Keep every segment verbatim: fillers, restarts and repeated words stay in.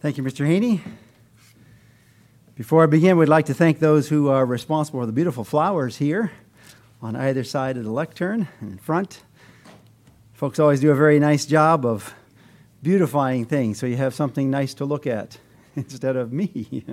Thank you, Mister Haney. Before I begin, we'd like to thank those who are responsible for the beautiful flowers here on either side of the lectern and in front. Folks always do a very nice job of beautifying things so you have something nice to look at instead of me.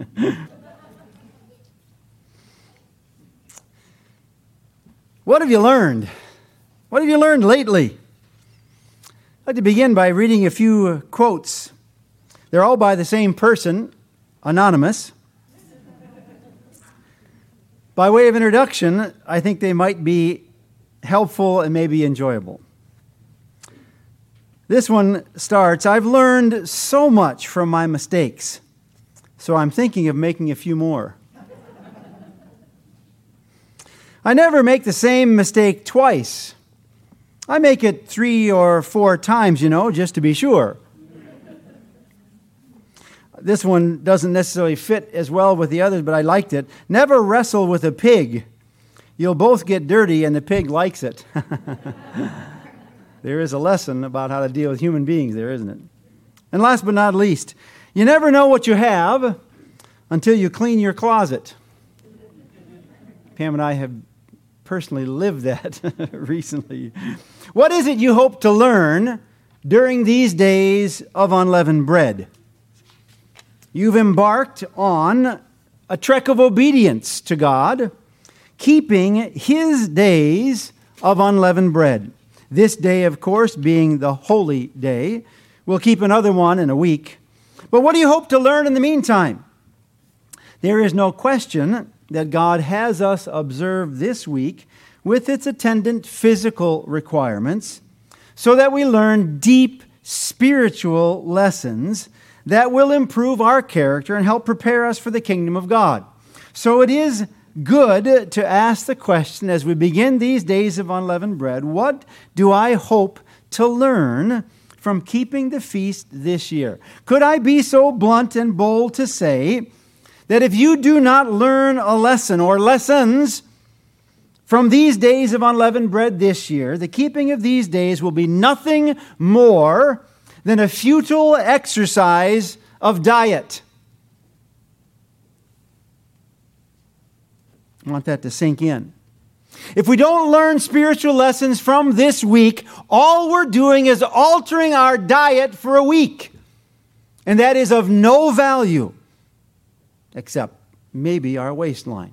What have you learned? What have you learned lately? I'd like to begin by reading a few quotes. They're all by the same person, anonymous. By way of introduction, I think they might be helpful and maybe enjoyable. This one starts, I've learned so much from my mistakes, so I'm thinking of making a few more. I never make the same mistake twice. I make it three or four times, you know, just to be sure. This one doesn't necessarily fit as well with the others, but I liked it. Never wrestle with a pig. You'll both get dirty and the pig likes it. There is a lesson about how to deal with human beings there, isn't it? And last but not least, you never know what you have until you clean your closet. Pam and I have personally lived that recently. What is it you hope to learn during these days of unleavened bread? You've embarked on a trek of obedience to God, keeping His days of unleavened bread. This day, of course, being the holy day. We'll keep another one in a week. But what do you hope to learn in the meantime? There is no question that God has us observe this week with its attendant physical requirements so that we learn deep spiritual lessons that will improve our character and help prepare us for the kingdom of God. So it is good to ask the question as we begin these days of unleavened bread, what do I hope to learn from keeping the feast this year? Could I be so blunt and bold to say that if you do not learn a lesson or lessons from these days of unleavened bread this year, the keeping of these days will be nothing more than a futile exercise of diet? I want that to sink in. If we don't learn spiritual lessons from this week, all we're doing is altering our diet for a week. And that is of no value, except maybe our waistline.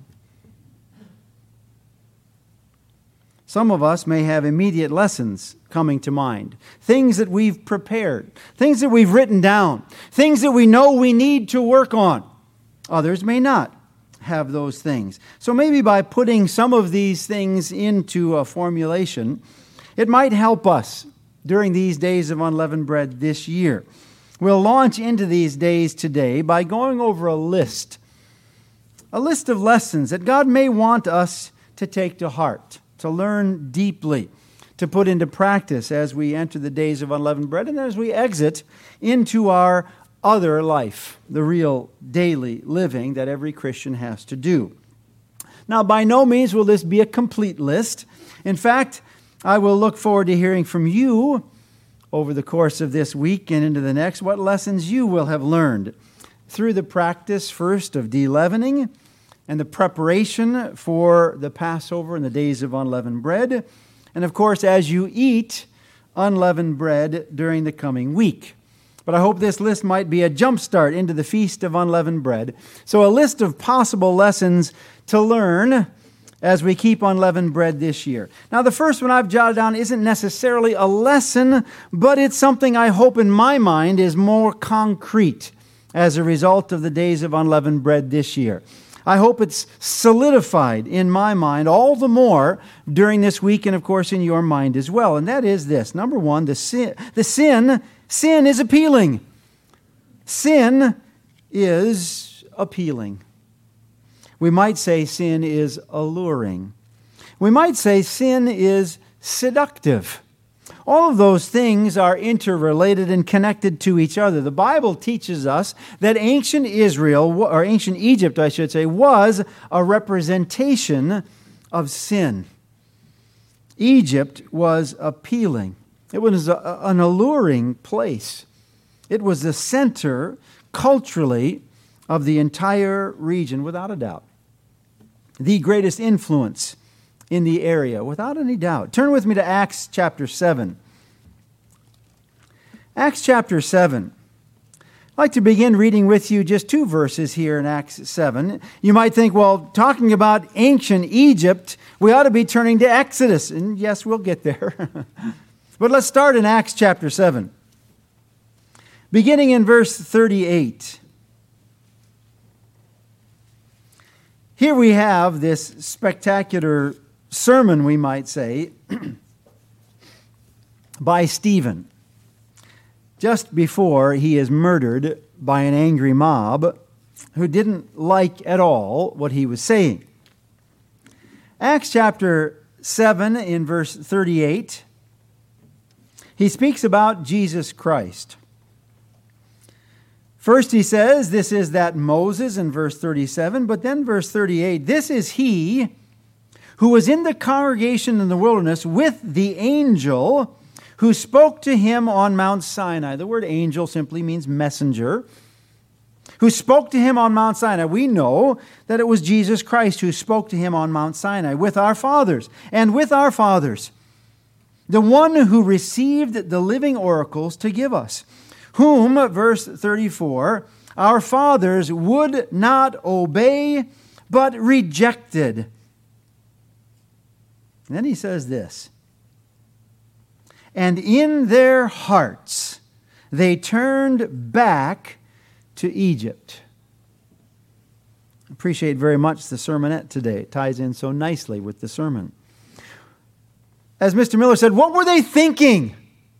Some of us may have immediate lessons coming to mind. Things that we've prepared. Things that we've written down. Things that we know we need to work on. Others may not have those things. So maybe by putting some of these things into a formulation, it might help us during these days of unleavened bread this year. We'll launch into these days today by going over a list. A list of lessons that God may want us to take to heart, to learn deeply, to put into practice as we enter the days of unleavened bread and as we exit into our other life, the real daily living that every Christian has to do. Now, by no means will this be a complete list. In fact, I will look forward to hearing from you over the course of this week and into the next what lessons you will have learned through the practice first of de-leavening and the preparation for the Passover and the days of unleavened bread. And of course, as you eat unleavened bread during the coming week. But I hope this list might be a jump start into the Feast of Unleavened Bread. So a list of possible lessons to learn as we keep unleavened bread this year. Now, the first one I've jotted down isn't necessarily a lesson, but it's something I hope in my mind is more concrete as a result of the days of unleavened bread this year. I hope it's solidified in my mind all the more during this week and, of course, in your mind as well. And that is this. Number one, the sin, the sin, sin is appealing. Sin is appealing. We might say sin is alluring. We might say sin is seductive. All of those things are interrelated and connected to each other. The Bible teaches us that ancient Israel, or ancient Egypt, I should say, was a representation of sin. Egypt was appealing. It was a, an alluring place. It was the center culturally of the entire region, without a doubt. The greatest influence in the area, without any doubt. Turn with me to Acts chapter seven. Acts chapter seven. I'd like to begin reading with you just two verses here in Acts seven. You might think, well, talking about ancient Egypt, we ought to be turning to Exodus. And yes, we'll get there. But let's start in Acts chapter seven. Beginning in verse thirty-eight. Here we have this spectacular sermon, we might say, by Stephen, just before he is murdered by an angry mob who didn't like at all what he was saying. Acts chapter seven in verse thirty-eight, he speaks about Jesus Christ. First he says, this is that Moses in verse thirty-seven, but then verse thirty-eight, this is he who was in the congregation in the wilderness with the angel who spoke to him on Mount Sinai. The word angel simply means messenger. Who spoke to him on Mount Sinai. We know that it was Jesus Christ who spoke to him on Mount Sinai with our fathers and with our fathers. The one who received the living oracles to give us, whom, verse thirty-four, our fathers would not obey, but rejected. And then he says this, and in their hearts they turned back to Egypt. I appreciate very much the sermonette today. It ties in so nicely with the sermon. As Mister Miller said, what were they thinking?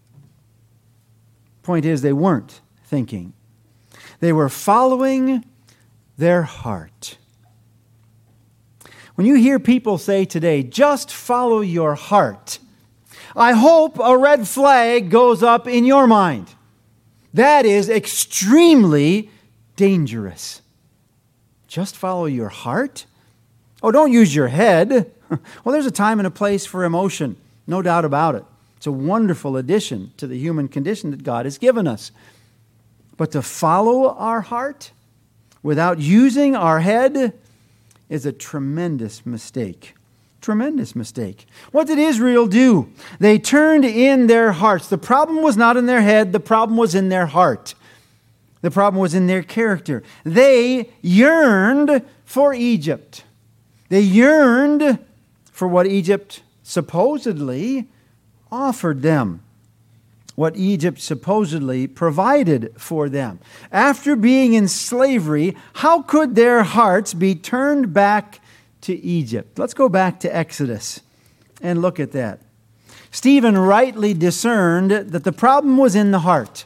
Point is, they weren't thinking. They were following their heart. When you hear people say today, just follow your heart, I hope a red flag goes up in your mind. That is extremely dangerous. Just follow your heart? Oh, don't use your head. Well, there's a time and a place for emotion, no doubt about it. It's a wonderful addition to the human condition that God has given us. But to follow our heart without using our head is a tremendous mistake. Tremendous mistake. What did Israel do? They turned in their hearts. The problem was not in their head. The problem was in their heart. The problem was in their character. They yearned for Egypt. They yearned for what Egypt supposedly offered them, what Egypt supposedly provided for them. After being in slavery, how could their hearts be turned back to Egypt? Let's go back to Exodus and look at that. Stephen rightly discerned that the problem was in the heart.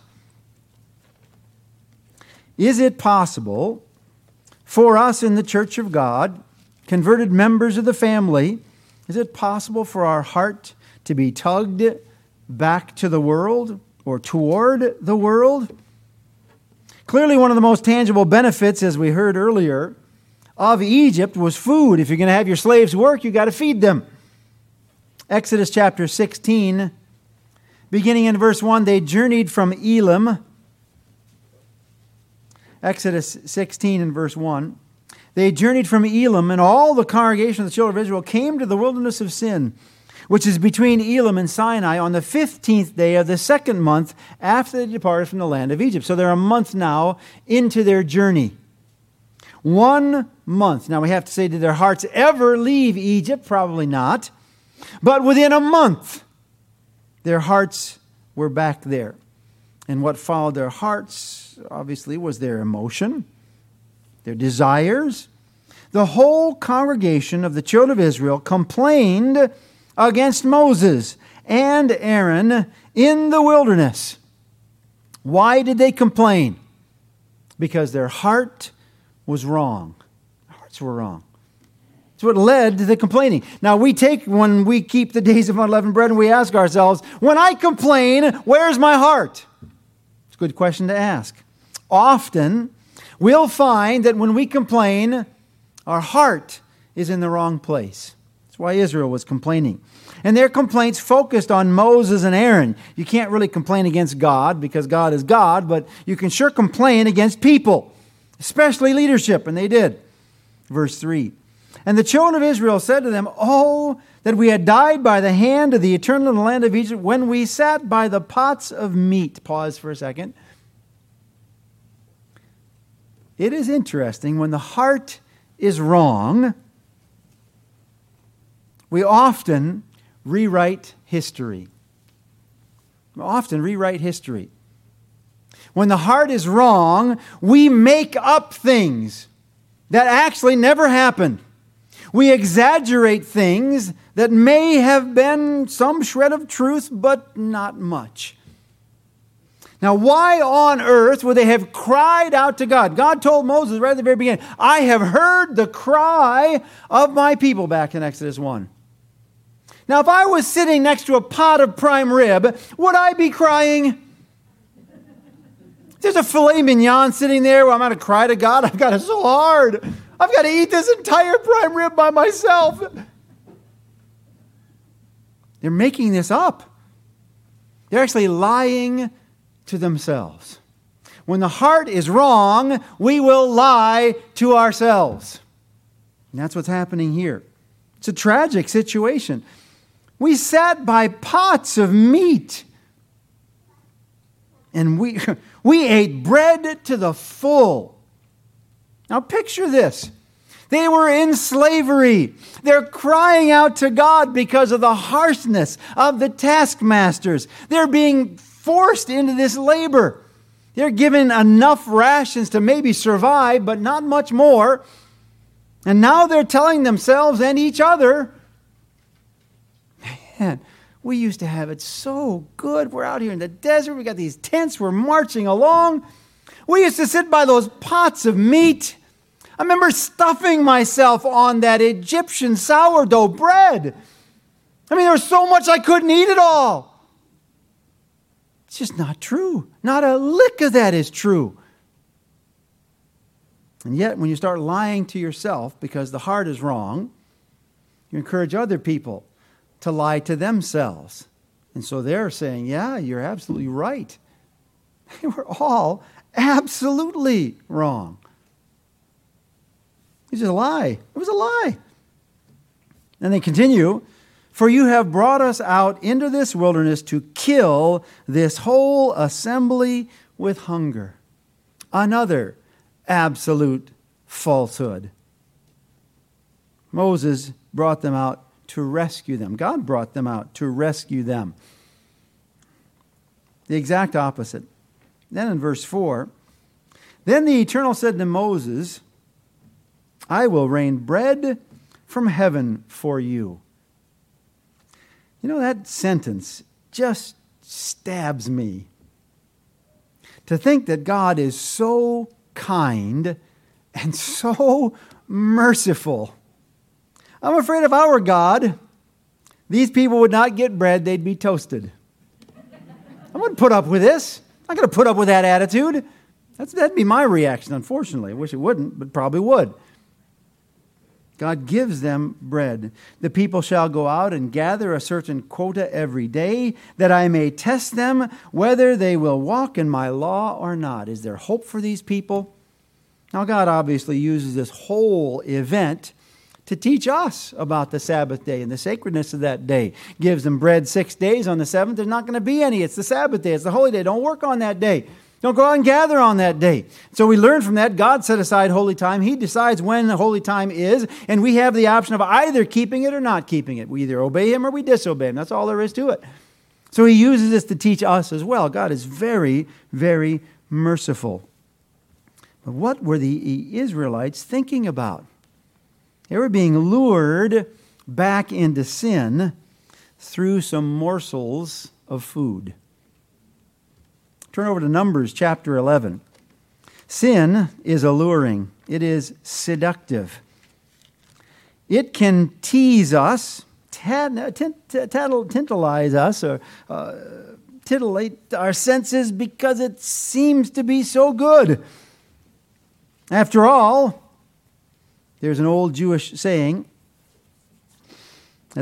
Is it possible for us in the Church of God, converted members of the family, is it possible for our heart to be tugged back to the world or toward the world? Clearly, one of the most tangible benefits, as we heard earlier, of Egypt was food. If you're going to have your slaves work, you've got to feed them. Exodus chapter sixteen, beginning in verse one, they journeyed from Elim. Exodus sixteen and verse one. They journeyed from Elim, and all the congregation of the children of Israel came to the wilderness of Sin, which is between Elim and Sinai, on the fifteenth day of the second month after they departed from the land of Egypt. So they're a month now into their journey. One month. Now we have to say, did their hearts ever leave Egypt? Probably not. But within a month, their hearts were back there. And what followed their hearts, obviously, was their emotion, their desires. The whole congregation of the children of Israel complained against Moses and Aaron in the wilderness. Why did they complain? Because their heart was wrong. Their hearts were wrong. It's what led to the complaining. Now we take, when we keep the days of unleavened bread, and we ask ourselves, when I complain, where's my heart? It's a good question to ask. Often, we'll find that when we complain, our heart is in the wrong place. That's why Israel was complaining. And their complaints focused on Moses and Aaron. You can't really complain against God because God is God, but you can sure complain against people, especially leadership, and they did. Verse three. And the children of Israel said to them, "Oh, that we had died by the hand of the Eternal in the land of Egypt when we sat by the pots of meat." Pause for a second. It is interesting, when the heart is wrong, we often rewrite history. We often rewrite history. When the heart is wrong, we make up things that actually never happened. We exaggerate things that may have been some shred of truth, but not much. Now, why on earth would they have cried out to God? God told Moses right at the very beginning, "I have heard the cry of my people," back in Exodus one. Now, if I was sitting next to a pot of prime rib, would I be crying? There's a filet mignon sitting there where I'm going to cry to God. I've got it so hard. I've got to eat this entire prime rib by myself. They're making this up. They're actually lying to themselves. When the heart is wrong, we will lie to ourselves. And that's what's happening here. It's a tragic situation. We sat by pots of meat. And we, we ate bread to the full. Now picture this. They were in slavery. They're crying out to God because of the harshness of the taskmasters. They're being forced into this labor. They're given enough rations to maybe survive, but not much more. And now they're telling themselves and each other, "Man, we used to have it so good. We're out here in the desert. We got these tents. We're marching along. We used to sit by those pots of meat. I remember stuffing myself on that Egyptian sourdough bread. I mean, there was so much I couldn't eat it all." It's just not true. Not a lick of that is true. And yet, when you start lying to yourself because the heart is wrong, you encourage other people to lie to themselves. And so they're saying, "Yeah, you're absolutely right." They were all absolutely wrong. It's just a lie. It was a lie. And they continue, "For you have brought us out into this wilderness to kill this whole assembly with hunger." Another absolute falsehood. Moses brought them out to rescue them. God brought them out to rescue them. The exact opposite. Then in verse four, "Then the Eternal said to Moses, I will rain bread from heaven for you." You know, that sentence just stabs me. To think that God is so kind and so merciful. I'm afraid if I were God, these people would not get bread, they'd be toasted. I wouldn't put up with this. I'm not going to put up with that attitude. That's, that'd be my reaction, unfortunately. I wish it wouldn't, but probably would. God gives them bread. "The people shall go out and gather a certain quota every day, that I may test them whether they will walk in my law or not." Is there hope for these people? Now, God obviously uses this whole event to teach us about the Sabbath day and the sacredness of that day. Gives them bread six days. On the seventh, there's not going to be any. It's the Sabbath day. It's the holy day. Don't work on that day. Don't go out and gather on that day. So we learn from that, God set aside holy time. He decides when the holy time is, and we have the option of either keeping it or not keeping it. We either obey Him or we disobey Him. That's all there is to it. So He uses this to teach us as well. God is very, very merciful. But what were the Israelites thinking about? They were being lured back into sin through some morsels of food. Turn over to Numbers chapter eleven. Sin is alluring. It is seductive. It can tease us, tad, tantalize us, or uh, titillate our senses because it seems to be so good. After all, there's an old Jewish saying, as I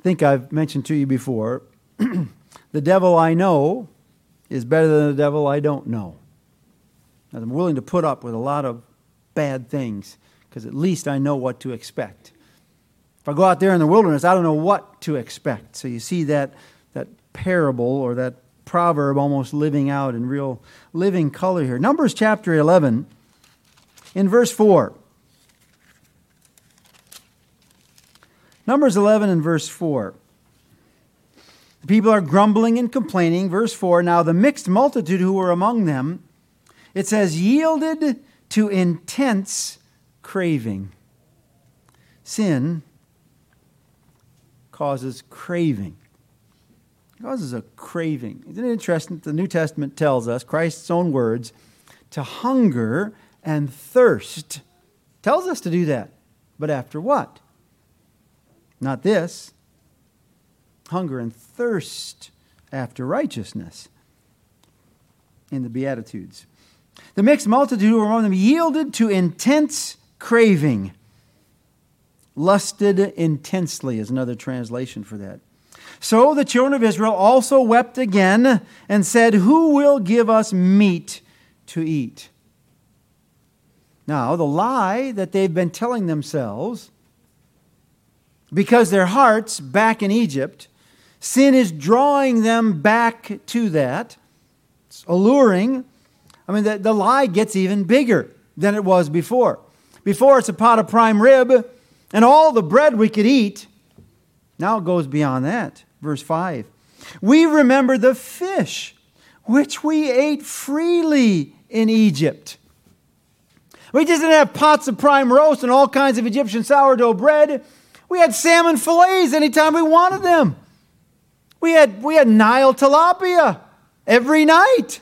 think I've mentioned to you before, the devil I know is better than the devil I don't know. And I'm willing to put up with a lot of bad things because at least I know what to expect. If I go out there in the wilderness, I don't know what to expect. So you see that, that parable or that proverb almost living out in real living color here. Numbers chapter eleven, in verse four. Numbers eleven and verse four. The people are grumbling and complaining. Verse four, now the mixed multitude who were among them, it says, yielded to intense craving. Sin causes craving. It causes a craving. Isn't it interesting? The New Testament tells us, Christ's own words, to hunger and thirst. Tells us to do that. But after what? Not this. Hunger and thirst after righteousness. In the Beatitudes. The mixed multitude who were among them yielded to intense craving. Lusted intensely is another translation for that. So the children of Israel also wept again and said, who will give us meat to eat? Now, the lie that they've been telling themselves, because their hearts back in Egypt, sin is drawing them back to that. It's alluring. I mean, the, the lie gets even bigger than it was before. Before, it's a pot of prime rib and all the bread we could eat. Now it goes beyond that. Verse five. We remember the fish which we ate freely in Egypt. We just didn't have pots of prime roast and all kinds of Egyptian sourdough bread. We had salmon fillets anytime we wanted them. We had, we had Nile tilapia every night.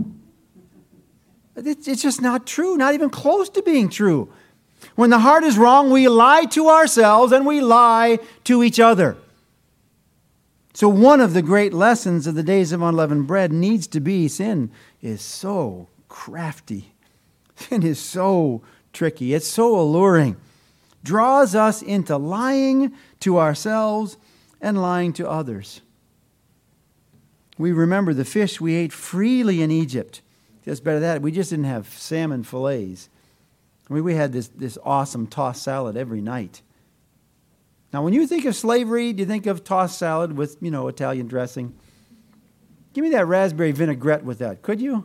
It's, it's just not true, not even close to being true. When the heart is wrong, we lie to ourselves and we lie to each other. So one of the great lessons of the days of unleavened bread needs to be sin is so crafty. Sin is so tricky. It's so alluring. Draws us into lying to ourselves and lying to others. We remember the fish we ate freely in Egypt. Just better than that, we just didn't have salmon fillets. I mean, we had this, this awesome tossed salad every night. Now, when you think of slavery, do you think of tossed salad with, you know, Italian dressing? Give me that raspberry vinaigrette with that, could you?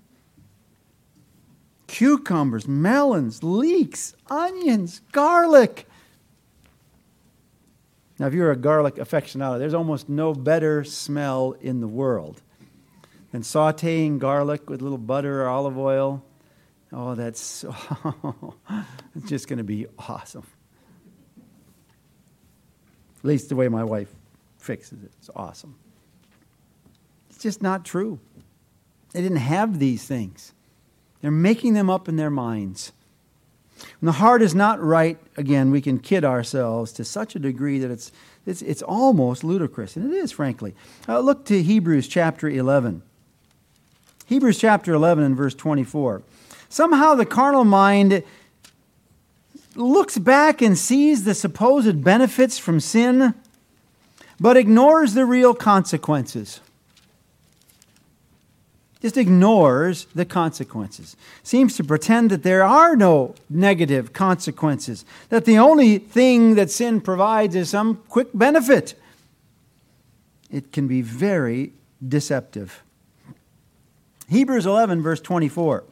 Cucumbers, melons, leeks, onions, garlic. Now, if you're a garlic aficionado, there's almost no better smell in the world than sautéing garlic with a little butter or olive oil. Oh, that's so, it's just going to be awesome. At least the way my wife fixes it. It's awesome. It's just not true. They didn't have these things. They're making them up in their minds. When the heart is not right, again, we can kid ourselves to such a degree that it's it's, it's almost ludicrous. And it is, frankly. Uh, look to Hebrews chapter eleven. Hebrews chapter eleven and verse twenty-four. Somehow the carnal mind looks back and sees the supposed benefits from sin, but ignores the real consequences. Just ignores the consequences. Seems to pretend that there are no negative consequences. That the only thing that sin provides is some quick benefit. It can be very deceptive. Hebrews eleven, verse twenty-four.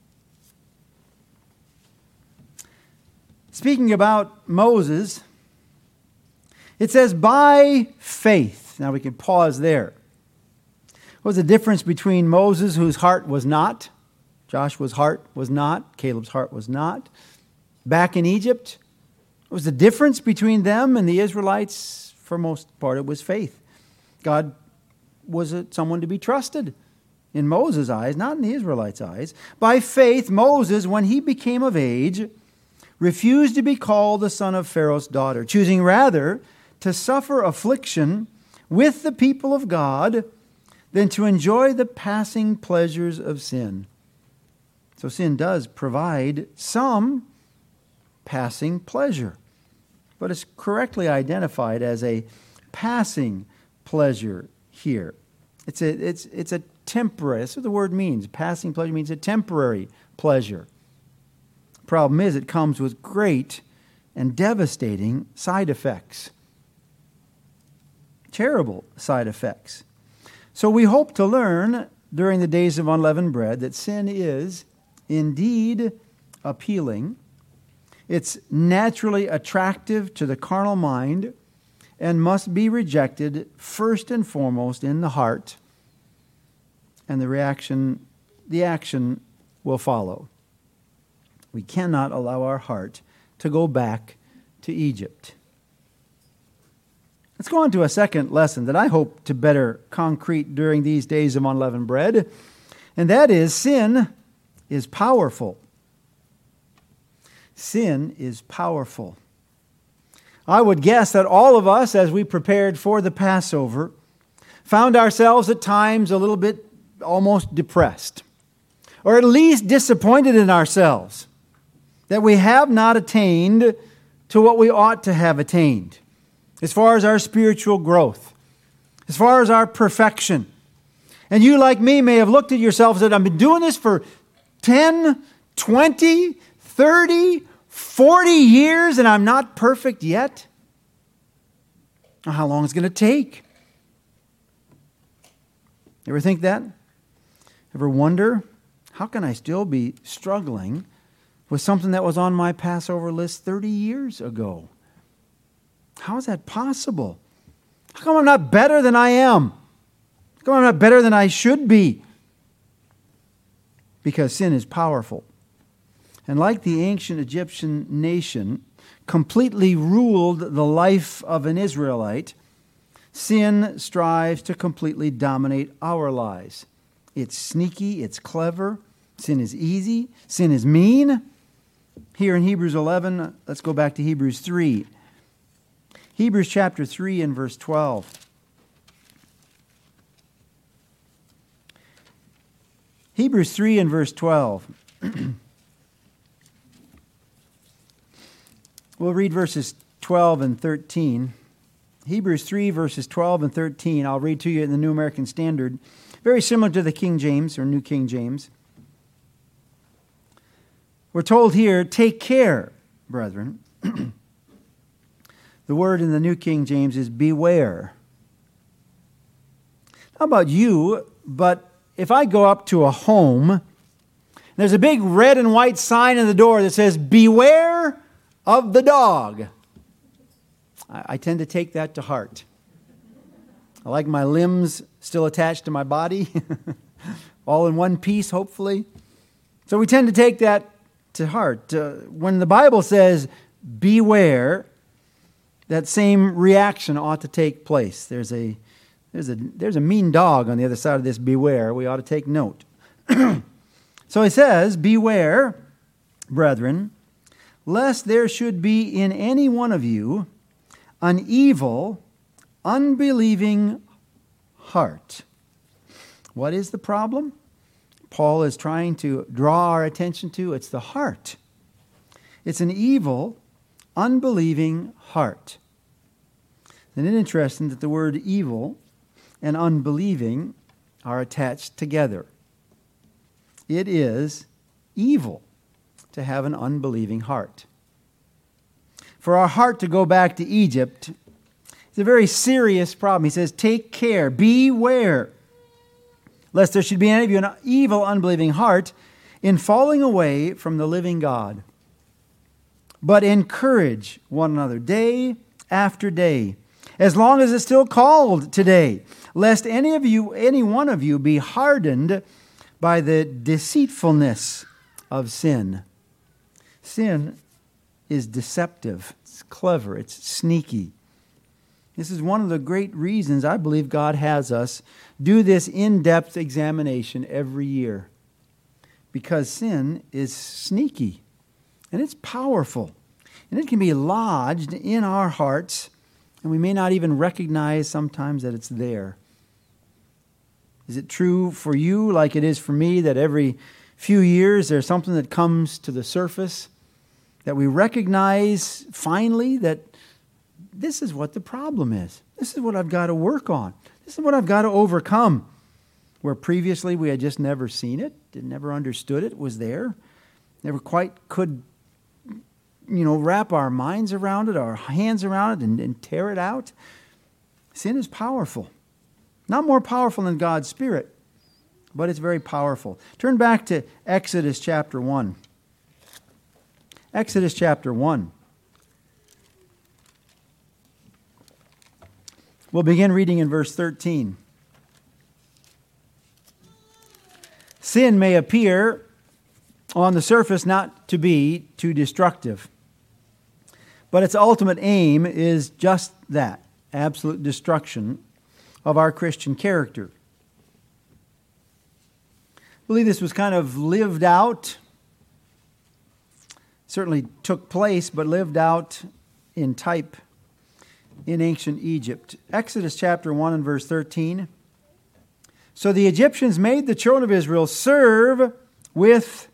Speaking about Moses, it says, by faith. Now we can pause there. What was the difference between Moses, whose heart was not, Joshua's heart was not, Caleb's heart was not, back in Egypt? What was the difference between them and the Israelites? For most part, it was faith. God was a, someone to be trusted in Moses' eyes, not in the Israelites' eyes. By faith, Moses, when he became of age, refused to be called the son of Pharaoh's daughter, choosing rather to suffer affliction with the people of God than to enjoy the passing pleasures of sin. So sin does provide some passing pleasure, but it's correctly identified as a passing pleasure here. It's a, it's, it's a temporary, that's what the word means. Passing pleasure means a temporary pleasure. Problem is, it comes with great and devastating side effects. Terrible side effects. So we hope to learn during the days of unleavened bread that sin is indeed appealing. It's naturally attractive to the carnal mind and must be rejected first and foremost in the heart. And the reaction, the action will follow. We cannot allow our heart to go back to Egypt. Let's go on to a second lesson that I hope to better concrete during these days of unleavened bread, and that is sin is powerful. Sin is powerful. I would guess that all of us, as we prepared for the Passover, found ourselves at times a little bit almost depressed, or at least disappointed in ourselves that we have not attained to what we ought to have attained as far as our spiritual growth, as far as our perfection. And you, like me, may have looked at yourself and said, I've been doing this for ten, twenty, thirty, forty years and I'm not perfect yet. How long is it going to take? Ever think that? Ever wonder, how can I still be struggling with something that was on my Passover list thirty years ago? How is that possible? How come I'm not better than I am? How come I'm not better than I should be? Because sin is powerful. And like the ancient Egyptian nation completely ruled the life of an Israelite, sin strives to completely dominate our lives. It's sneaky, it's clever, sin is easy, sin is mean. Here in Hebrews eleven, let's go back to Hebrews three. Hebrews chapter three and verse twelve. Hebrews three and verse twelve. We'll read verses twelve and thirteen. Hebrews three, verses twelve and thirteen. I'll read to you in the New American Standard. Very similar to the King James or New King James. We're told here, take care, brethren. The word in the New King James is beware. How about you, but if I go up to a home, there's a big red and white sign on the door that says, beware of the dog. I, I tend to take that to heart. I like my limbs still attached to my body, all in one piece, hopefully. So we tend to take that to heart. Uh, when the Bible says, beware, that same reaction ought to take place. There's a there's a there's a mean dog on the other side of this beware. We ought to take note. So he says, beware, brethren, lest there should be in any one of you an evil, unbelieving heart. What is the problem? Paul is trying to draw our attention to. It's the heart. It's an evil, unbelieving heart. Isn't it interesting that the word evil and unbelieving are attached together? It is evil to have an unbelieving heart. For our heart to go back to Egypt is a very serious problem. He says, take care, beware, lest there should be in any of you an evil, unbelieving heart in falling away from the living God. But encourage one another day after day, as long as it's still called today, lest any of you, any one of you be hardened by the deceitfulness of sin. Sin is deceptive, it's clever, it's sneaky. This is one of the great reasons I believe God has us do this in-depth examination every year. Because sin is sneaky and it's powerful. And it can be lodged in our hearts and we may not even recognize sometimes that it's there. Is it true for you like it is for me that every few years there's something that comes to the surface that we recognize finally that this is what the problem is. This is what I've got to work on. This is what I've got to overcome. Where previously we had just never seen it, never understood it, was there. Never quite could, you know, wrap our minds around it, our hands around it, and, and tear it out. Sin is powerful. Not more powerful than God's Spirit, but it's very powerful. Turn back to Exodus chapter one. Exodus chapter one. We'll begin reading in verse thirteen. Sin may appear on the surface not to be too destructive, but its ultimate aim is just that, absolute destruction of our Christian character. I believe this was kind of lived out, certainly took place, but lived out in type in ancient Egypt. Exodus chapter one and verse thirteen. So the Egyptians made the children of Israel serve with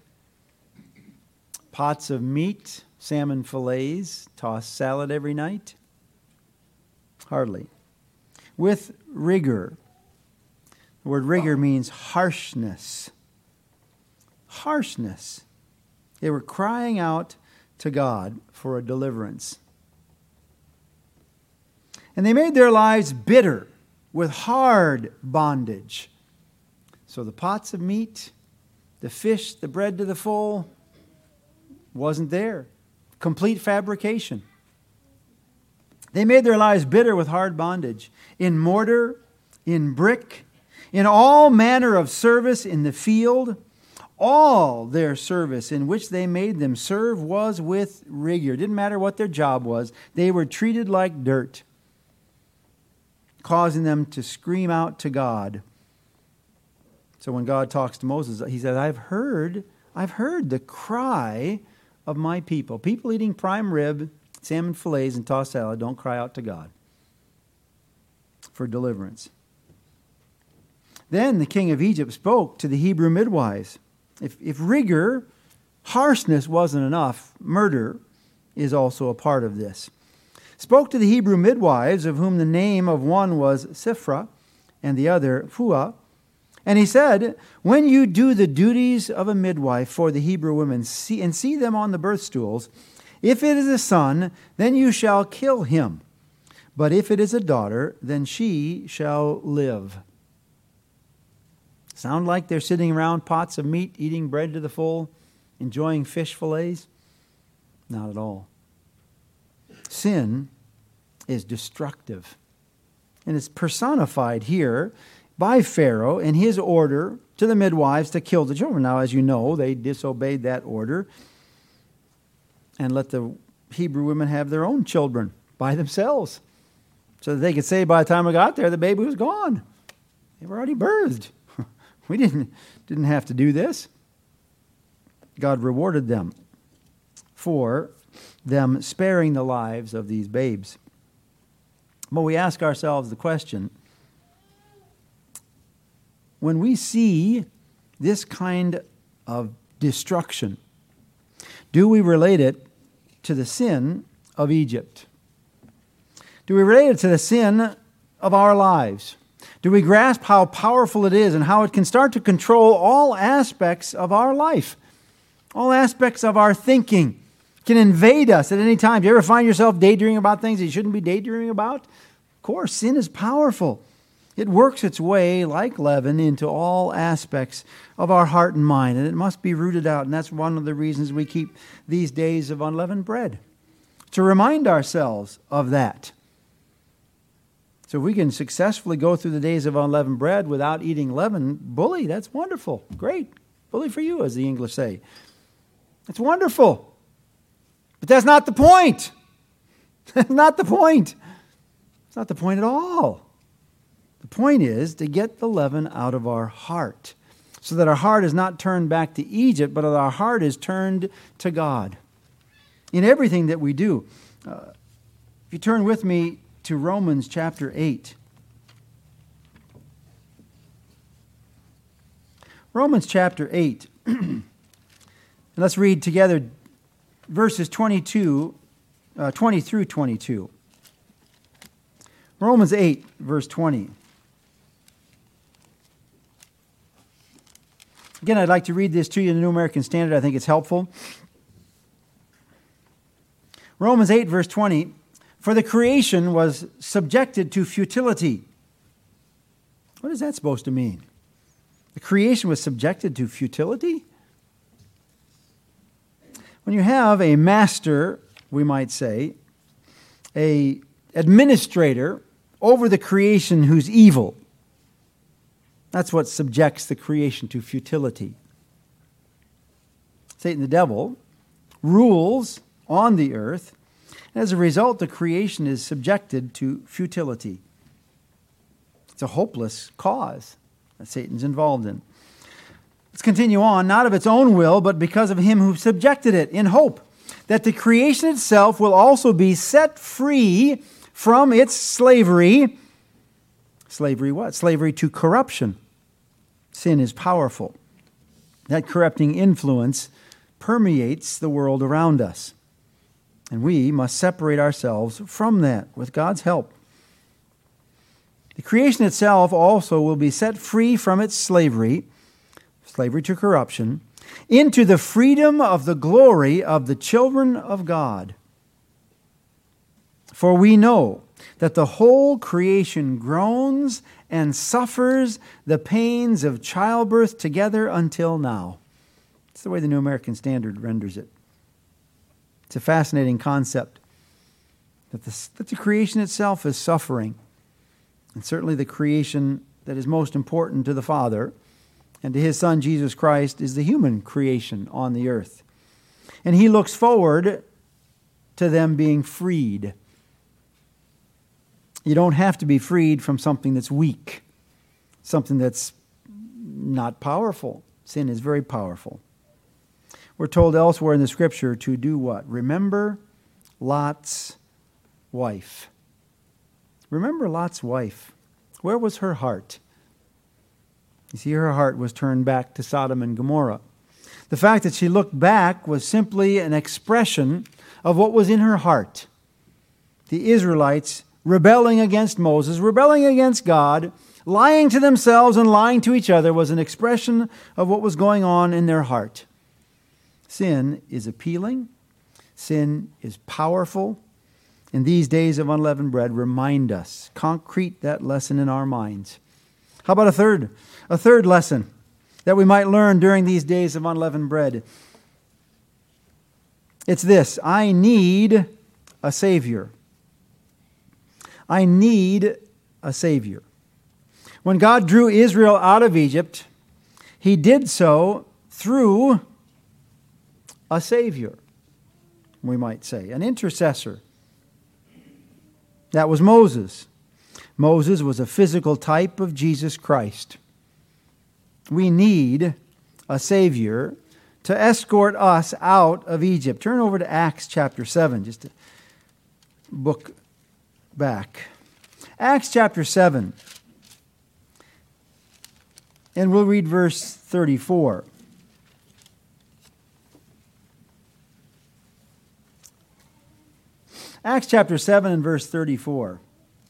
pots of meat, salmon fillets, tossed salad every night. Hardly. With rigor. The word rigor means harshness. Harshness. They were crying out to God for a deliverance. And they made their lives bitter with hard bondage. So the pots of meat, the fish, the bread to the full, wasn't there. Complete fabrication. They made their lives bitter with hard bondage. In mortar, in brick, in all manner of service in the field, all their service in which they made them serve was with rigor. Didn't matter what their job was. They were treated like dirt, causing them to scream out to God. So when God talks to Moses, he says, I've heard, I've heard the cry of my people. People eating prime rib, salmon fillets, and tossed salad don't cry out to God for deliverance. Then the king of Egypt spoke to the Hebrew midwives. If, if rigor, harshness wasn't enough, murder is also a part of this. Spoke to the Hebrew midwives, of whom the name of one was Sifra and the other Phua. And he said, when you do the duties of a midwife for the Hebrew women see, and see them on the birth stools, if it is a son, then you shall kill him. But if it is a daughter, then she shall live. Sound like they're sitting around pots of meat, eating bread to the full, enjoying fish fillets? Not at all. Sin is destructive. And it's personified here by Pharaoh in his order to the midwives to kill the children. Now, as you know, they disobeyed that order and let the Hebrew women have their own children by themselves so that they could say by the time we got there, the baby was gone. They were already birthed. We didn't, didn't have to do this. God rewarded them for them sparing the lives of these babes. But we ask ourselves the question, when we see this kind of destruction, do we relate it to the sin of Egypt? Do we relate it to the sin of our lives? Do we grasp how powerful it is and how it can start to control all aspects of our life? All aspects of our thinking can invade us at any time. Do you ever find yourself daydreaming about things that you shouldn't be daydreaming about? Of course, sin is powerful. It works its way like leaven into all aspects of our heart and mind, and it must be rooted out. And that's one of the reasons we keep these days of unleavened bread, to remind ourselves of that. So if we can successfully go through the days of unleavened bread without eating leaven, bully, that's wonderful. Great. Bully for you, as the English say. It's wonderful. But that's not the point. That's not the point. It's not the point at all. The point is to get the leaven out of our heart so that our heart is not turned back to Egypt, but that our heart is turned to God in everything that we do. Uh, if you turn with me to Romans chapter eight. Romans chapter eight. And let's read together verses twenty-two, uh, twenty through twenty-two. Romans eight, verse twenty. Again, I'd like to read this to you in the New American Standard. I think it's helpful. Romans eight, verse twenty. For the creation was subjected to futility. What is that supposed to mean? The creation was subjected to futility? When you have a master, we might say, a administrator over the creation who's evil, that's what subjects the creation to futility. Satan, the devil, rules on the earth. As a result, the creation is subjected to futility. It's a hopeless cause that Satan's involved in. Let's continue on, not of its own will, but because of him who subjected it, in hope that the creation itself will also be set free from its slavery. Slavery what? Slavery to corruption. Sin is powerful. That corrupting influence permeates the world around us. And we must separate ourselves from that with God's help. The creation itself also will be set free from its slavery, slavery to corruption, into the freedom of the glory of the children of God. For we know that the whole creation groans and suffers the pains of childbirth together until now. That's the way the New American Standard renders it. It's a fascinating concept that the, that the creation itself is suffering. And certainly the creation that is most important to the Father and to His Son Jesus Christ is the human creation on the earth. And He looks forward to them being freed. You don't have to be freed from something that's weak, something that's not powerful. Sin is very powerful. We're told elsewhere in the Scripture to do what? Remember Lot's wife. Remember Lot's wife. Where was her heart? You see, her heart was turned back to Sodom and Gomorrah. The fact that she looked back was simply an expression of what was in her heart. The Israelites rebelling against Moses, rebelling against God, lying to themselves and lying to each other was an expression of what was going on in their heart. Sin is appealing. Sin is powerful. And these days of unleavened bread remind us, concrete that lesson in our minds. How about a third? A third lesson that we might learn during these days of unleavened bread. It's this: I need a Savior. I need a Savior. When God drew Israel out of Egypt, He did so through a Savior, we might say, an intercessor. That was Moses. Moses was a physical type of Jesus Christ. We need a Savior to escort us out of Egypt. Turn over to Acts chapter seven, just a book back. Acts chapter seven. And we'll read verse thirty-four. Acts chapter seven and verse thirty-four.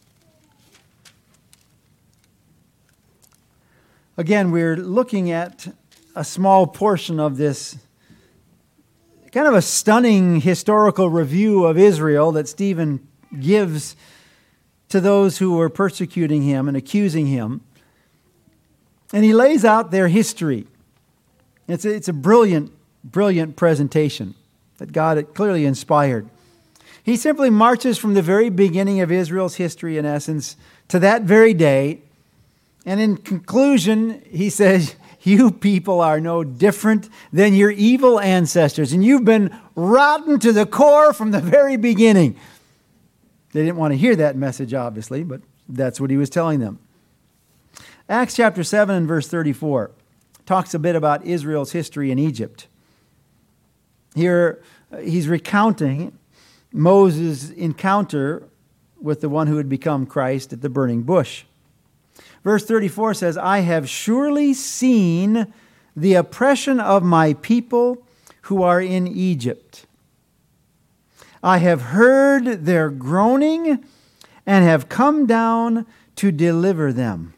Again, we're looking at a small portion of this kind of a stunning historical review of Israel that Stephen gives to those who were persecuting him and accusing him. And he lays out their history. It's a, it's a brilliant, brilliant presentation that God had clearly inspired. He simply marches from the very beginning of Israel's history, in essence, to that very day. And in conclusion, he says, you people are no different than your evil ancestors. And you've been rotten to the core from the very beginning. They didn't want to hear that message, obviously, but that's what he was telling them. Acts chapter seven and verse thirty-four talks a bit about Israel's history in Egypt. Here, he's recounting Moses' encounter with the one who had become Christ at the burning bush. Verse thirty-four says, I have surely seen the oppression of my people who are in Egypt. I have heard their groaning and have come down to deliver them.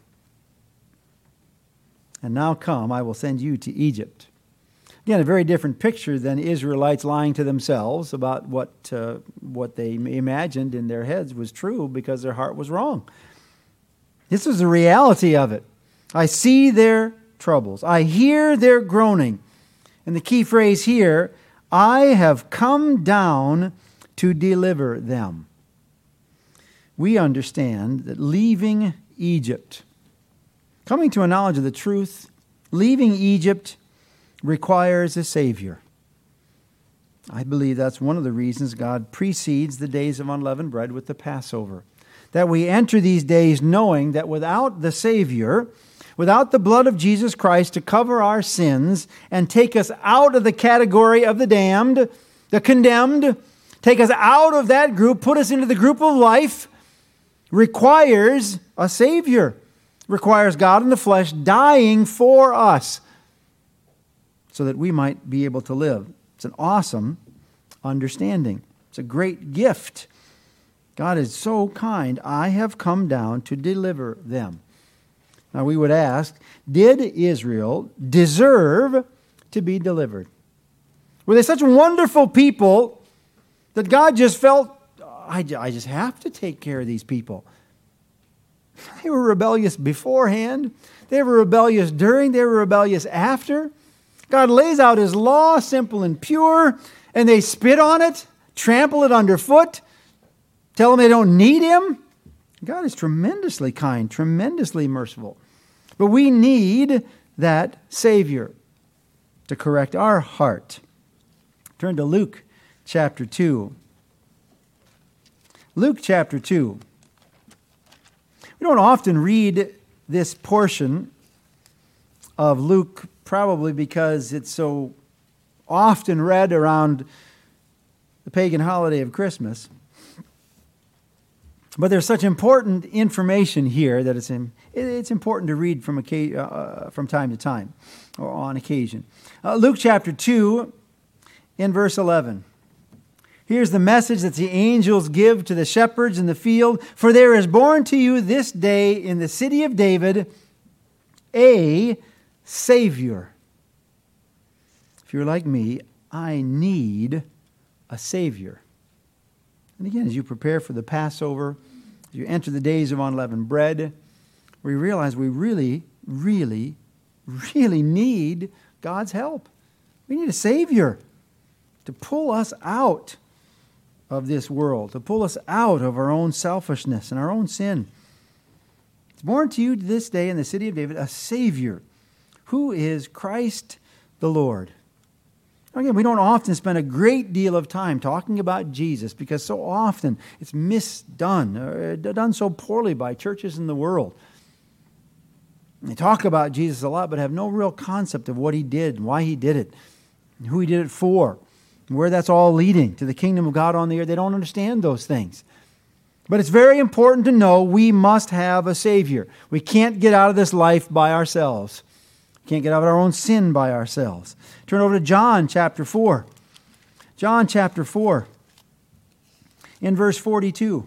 And now come, I will send you to Egypt. Again, a very different picture than Israelites lying to themselves about what uh, what they imagined in their heads was true because their heart was wrong. This is the reality of it. I see their troubles. I hear their groaning. And the key phrase here, I have come down to deliver them. We understand that leaving Egypt, coming to a knowledge of the truth, leaving Egypt requires a Savior. I believe that's one of the reasons God precedes the days of unleavened bread with the Passover. That we enter these days knowing that without the Savior, without the blood of Jesus Christ to cover our sins and take us out of the category of the damned, the condemned, take us out of that group, put us into the group of life, requires a Savior. Requires God in the flesh dying for us so that we might be able to live. It's an awesome understanding. It's a great gift. God is so kind. I have come down to deliver them. Now we would ask, did Israel deserve to be delivered? Were they such wonderful people that God just felt, I, I just have to take care of these people? They were rebellious beforehand. They were rebellious during. They were rebellious after. God lays out His law, simple and pure, and they spit on it, trample it underfoot, tell them they don't need Him. God is tremendously kind, tremendously merciful. But we need that Savior to correct our heart. Turn to Luke chapter two. Luke chapter two. We don't often read this portion of Luke, probably because it's so often read around the pagan holiday of Christmas. But there's such important information here that it's in, it's important to read from uh, from time to time or on occasion. Uh, Luke chapter two, in verse eleven. Here's the message that the angels give to the shepherds in the field. For there is born to you this day in the city of David a Savior. If you're like me, I need a Savior. And again, as you prepare for the Passover, as you enter the days of unleavened bread, we realize we really, really, really need God's help. We need a Savior to pull us out of this world, to pull us out of our own selfishness and our own sin. It's born to you this day in the city of David a Savior, who is Christ the Lord. Again, we don't often spend a great deal of time talking about Jesus because so often it's misdone, or done so poorly by churches in the world. They talk about Jesus a lot, but have no real concept of what He did and why He did it, and who He did it for, and where that's all leading to the kingdom of God on the earth. They don't understand those things. But it's very important to know we must have a Savior. We can't get out of this life by ourselves. We can't get out of our own sin by ourselves. Turn over to John chapter four. John chapter four, in verse forty-two.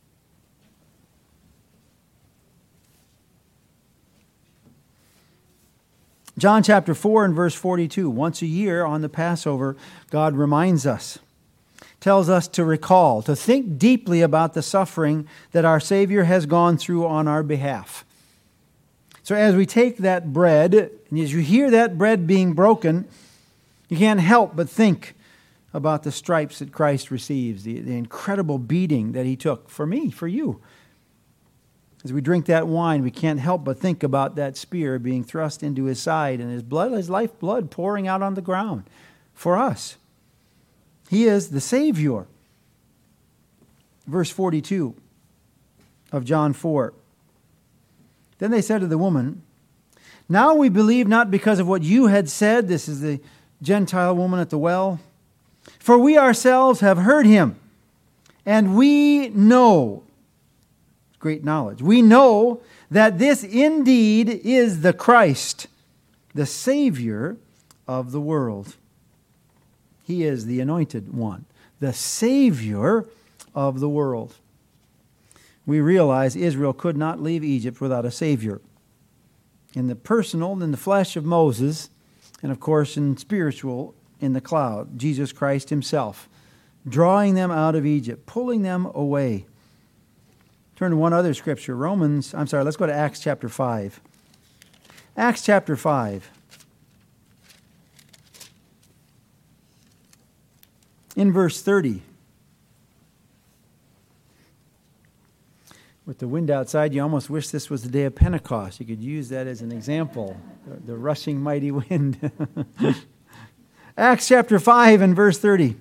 John chapter four and verse forty-two. Once a year on the Passover, God reminds us, tells us to recall, to think deeply about the suffering that our Savior has gone through on our behalf. So as we take that bread, and as you hear that bread being broken, you can't help but think about the stripes that Christ receives, the, the incredible beating that He took for me, for you. As we drink that wine, we can't help but think about that spear being thrust into His side and His blood, His life blood pouring out on the ground for us. He is the Savior. Verse forty-two of John four. Then they said to the woman, now we believe not because of what you had said. This is the Gentile woman at the well. For we ourselves have heard Him, and we know, great knowledge, we know that this indeed is the Christ, the Savior of the world. He is the anointed one, the Savior of the world. we realize Israel could not leave Egypt without a Savior. In the personal, in the flesh of Moses, and of course in spiritual, in the cloud, Jesus Christ himself, drawing them out of Egypt, pulling them away. Turn to one other scripture, Romans, I'm sorry, let's go to Acts chapter five. Acts chapter five. In verse thirty. With the wind outside, you almost wish this was the day of Pentecost. You could use that as an example, the, the rushing mighty wind. Acts chapter five and verse thirty.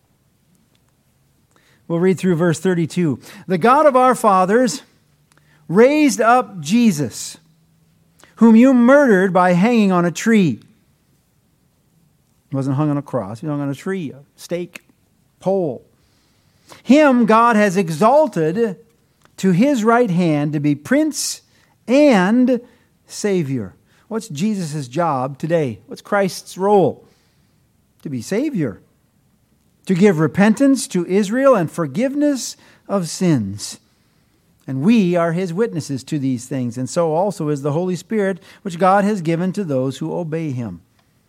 We'll read through verse thirty-two. The God of our fathers raised up Jesus, whom you murdered by hanging on a tree. He wasn't hung on a cross. He hung on a tree, a stake, pole. Him God has exalted to his right hand to be Prince and Savior. What's Jesus' job today? What's Christ's role? To be Savior. To give repentance to Israel and forgiveness of sins. And we are his witnesses to these things, and so also is the Holy Spirit, which God has given to those who obey him.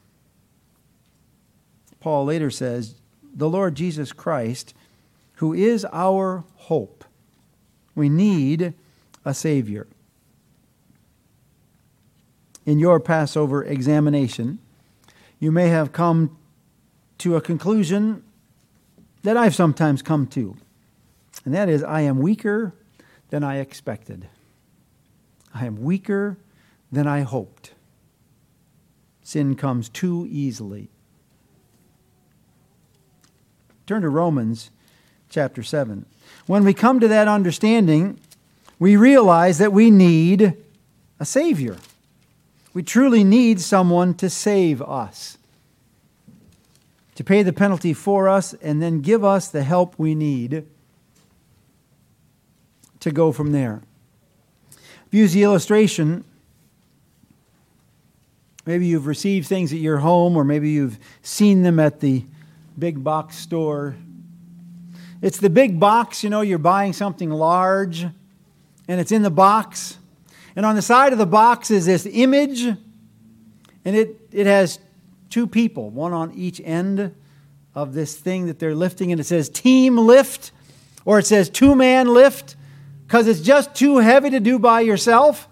Paul later says, the Lord Jesus Christ, who is our hope. We need a Savior. In your Passover examination, you may have come to a conclusion that I've sometimes come to, and that is, I am weaker than I expected. I am weaker than I hoped. Sin comes too easily. Turn to Romans chapter seven. When we come to that understanding, we realize that we need a Savior. We truly need someone to save us, to pay the penalty for us, and then give us the help we need to go from there. Use the illustration. Maybe you've received things at your home, or maybe you've seen them at the big box store. It's the big box, you know, you're buying something large, and it's in the box. And on the side of the box is this image, and it, it has two people, one on each end of this thing that they're lifting, and it says team lift, or it says two-man lift, because it's just too heavy to do by yourself.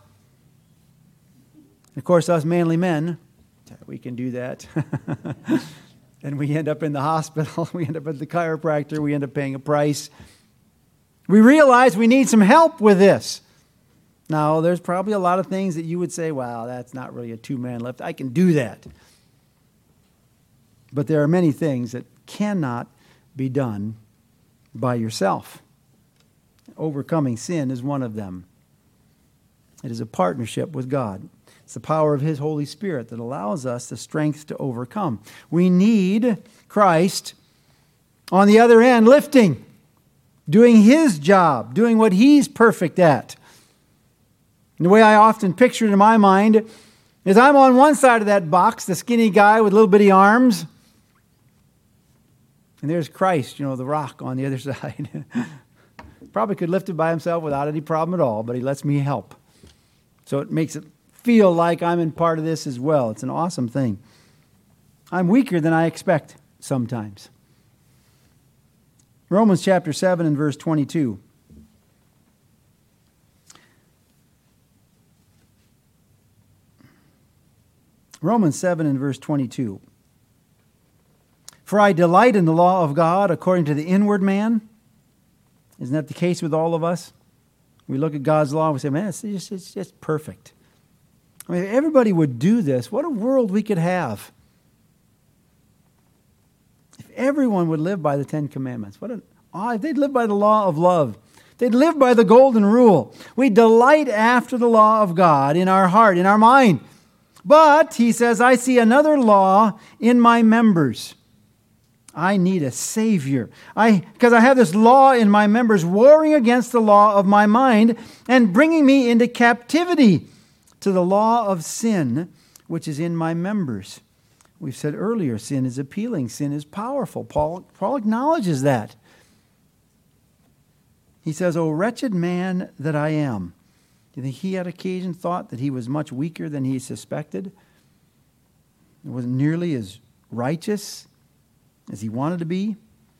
Of course, us manly men, we can do that. And we end up in the hospital, we end up at the chiropractor, we end up paying a price. We realize we need some help with this. Now, there's probably a lot of things that you would say, wow, that's not really a two-man lift. I can do that. But there are many things that cannot be done by yourself. Overcoming sin is one of them. It is a partnership with God. It's the power of his Holy Spirit that allows us the strength to overcome. We need Christ on the other end lifting, doing his job, doing what he's perfect at. And the way I often picture it in my mind is I'm on one side of that box, the skinny guy with little bitty arms. And there's Christ, you know, the rock on the other side. Probably could lift it by himself without any problem at all, but he lets me help. So it makes it feel like I'm in part of this as well. It's an awesome thing. I'm weaker than I expect sometimes. Romans chapter seven and verse twenty-two. Romans seven and verse twenty-two. For I delight in the law of God according to the inward man. Isn't that the case with all of us? We look at God's law and we say, man, it's just, it's just perfect. I mean, if everybody would do this, what a world we could have. If everyone would live by the Ten Commandments, what an, oh, if they'd live by the law of love. They'd live by the golden rule. We delight after the law of God in our heart, in our mind. But, he says, I see another law in my members. I need a Savior. I, because I have this law in my members warring against the law of my mind and bringing me into captivity to the law of sin, which is in my members. We've said earlier, sin is appealing. Sin is powerful. Paul, Paul acknowledges that. He says, "O wretched man that I am." Do you think he had occasion thought that he was much weaker than he suspected? He wasn't nearly as righteous as he wanted to be.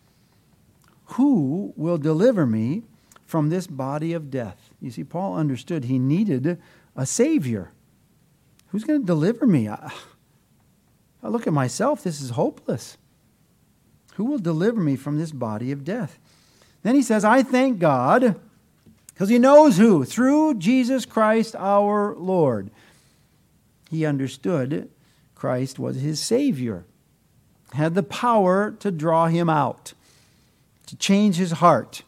Who will deliver me from this body of death? You see, Paul understood he needed a Savior. Who's going to deliver me? I, I look at myself, this is hopeless. Who will deliver me from this body of death? Then he says, I thank God, because he knows who. Through Jesus Christ our Lord. He understood Christ was his Savior. Had the power to draw him out, to change his heart,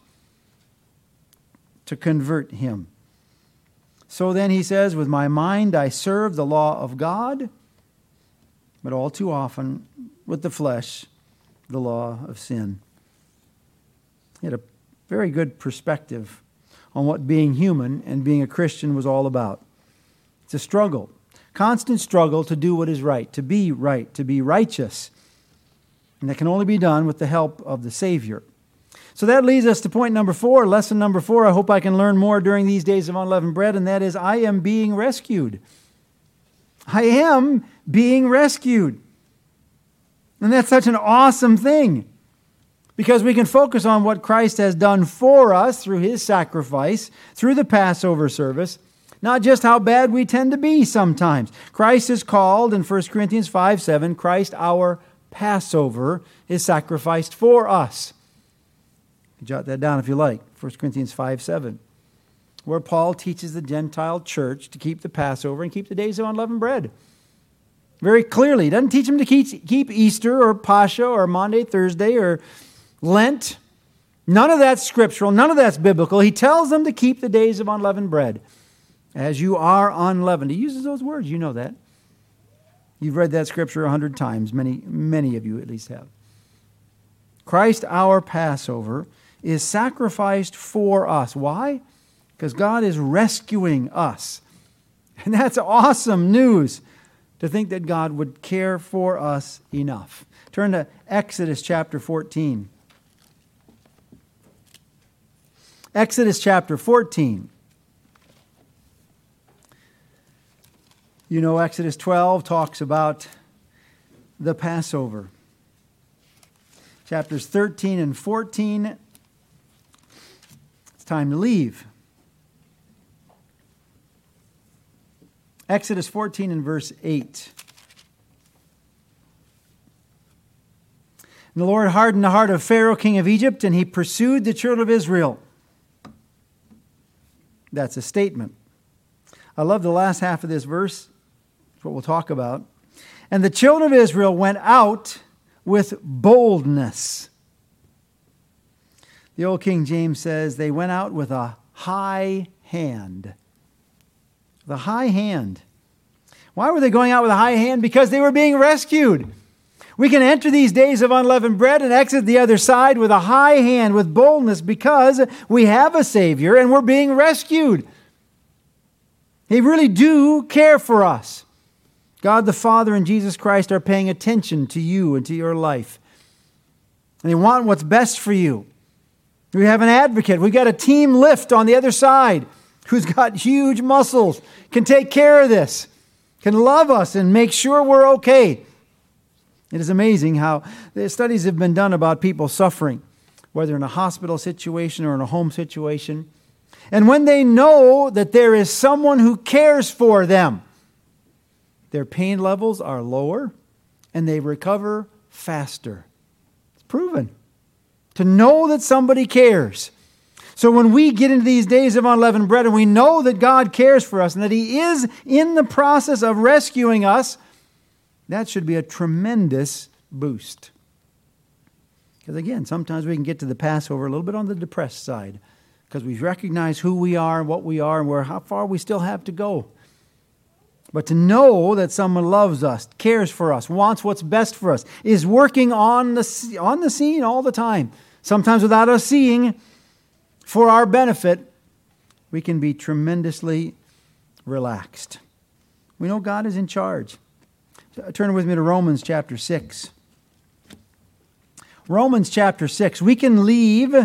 to convert him. So then he says, with my mind I serve the law of God, but all too often with the flesh, the law of sin. He had a very good perspective on what being human and being a Christian was all about. It's a struggle, constant struggle to do what is right, to be right, to be righteous. And that can only be done with the help of the Savior. So that leads us to point number four, lesson number four. I hope I can learn more during these days of unleavened bread, and that is I am being rescued. I am being rescued. And that's such an awesome thing, because we can focus on what Christ has done for us through his sacrifice, through the Passover service, not just how bad we tend to be sometimes. Christ is called in First Corinthians five seven, Christ our Passover is sacrificed for us. Jot that down if you like. First Corinthians five seven, where Paul teaches the Gentile church to keep the Passover and keep the days of unleavened bread. Very clearly. He doesn't teach them to keep, keep Easter or Pascha or Maundy, Thursday or Lent. None of that's scriptural. None of that's biblical. He tells them to keep the days of unleavened bread. As you are unleavened. He uses those words. You know that. You've read that scripture a hundred times. Many, many of you at least have. Christ, our Passover, is sacrificed for us. Why? Because God is rescuing us. And that's awesome news, to think that God would care for us enough. Turn to Exodus chapter fourteen. Exodus chapter fourteen. You know, Exodus twelve talks about the Passover. Chapters thirteen and fourteen, it's time to leave. Exodus fourteen and verse eight. And the Lord hardened the heart of Pharaoh, king of Egypt, and he pursued the children of Israel. That's a statement. I love the last half of this verse. That's what we'll talk about. And the children of Israel went out with boldness. The old King James says they went out with a high hand. The high hand. Why were they going out with a high hand? Because they were being rescued. We can enter these days of unleavened bread and exit the other side with a high hand, with boldness, because we have a Savior and we're being rescued. They really do care for us. God the Father and Jesus Christ are paying attention to you and to your life. And they want what's best for you. We have an advocate. We've got a team lift on the other side who's got huge muscles, can take care of this, can love us and make sure we're okay. It is amazing how the studies have been done about people suffering, whether in a hospital situation or in a home situation. And when they know that there is someone who cares for them, their pain levels are lower and they recover faster. It's proven. To know that somebody cares. So when we get into these days of unleavened bread and we know that God cares for us and that He is in the process of rescuing us, that should be a tremendous boost. Because again, sometimes we can get to the Passover a little bit on the depressed side because we recognize who we are and what we are and where how far we still have to go. But to know that someone loves us, cares for us, wants what's best for us, is working on the, on the scene all the time, sometimes without us seeing, for our benefit, we can be tremendously relaxed. We know God is in charge. Turn with me to Romans chapter six. Romans chapter six. We can leave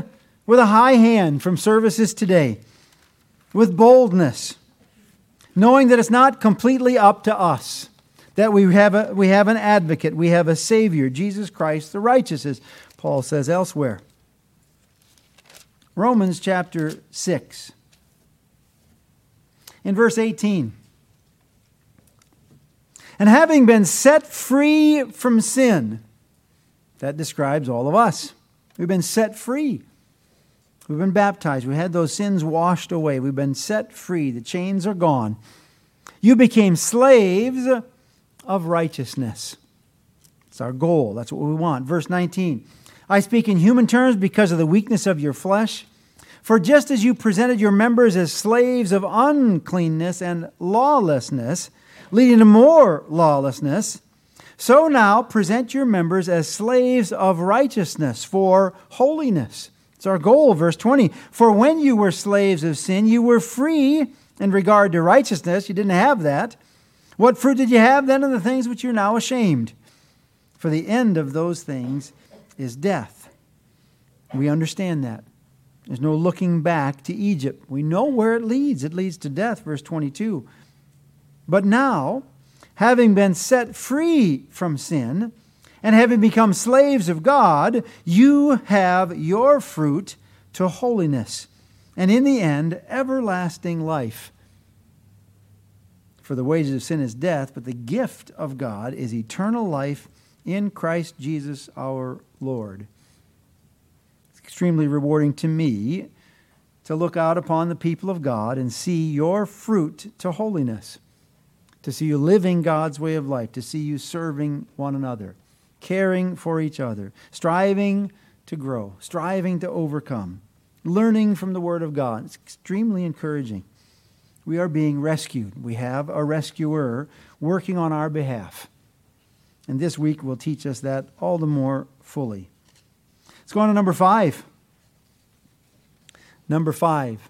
with a high hand from services today, with boldness, knowing that it's not completely up to us, that we have a, we have an advocate, we have a Savior, Jesus Christ the righteous, as Paul says elsewhere. Romans chapter six. In verse eighteen. And having been set free from sin, that describes all of us. We've been set free. We've been baptized. We had those sins washed away. We've been set free. The chains are gone. You became slaves of righteousness. It's our goal. That's what we want. Verse nineteen. I speak in human terms because of the weakness of your flesh. For just as you presented your members as slaves of uncleanness and lawlessness, leading to more lawlessness, so now present your members as slaves of righteousness for holiness. It's our goal, verse twenty. For when you were slaves of sin, you were free in regard to righteousness. You didn't have that. What fruit did you have then of the things which you're now ashamed? For the end of those things is death. We understand that. There's no looking back to Egypt. We know where it leads. It leads to death, verse twenty-two. But now, having been set free from sin, and having become slaves of God, you have your fruit to holiness, and in the end, everlasting life. For the wages of sin is death, but the gift of God is eternal life in Christ Jesus our Lord. It's extremely rewarding to me to look out upon the people of God and see your fruit to holiness, to see you living God's way of life, to see you serving one another, caring for each other, striving to grow, striving to overcome, learning from the Word of God. It's extremely encouraging. We are being rescued. We have a rescuer working on our behalf. And this week will teach us that all the more fully. Let's go on to number five. Number five.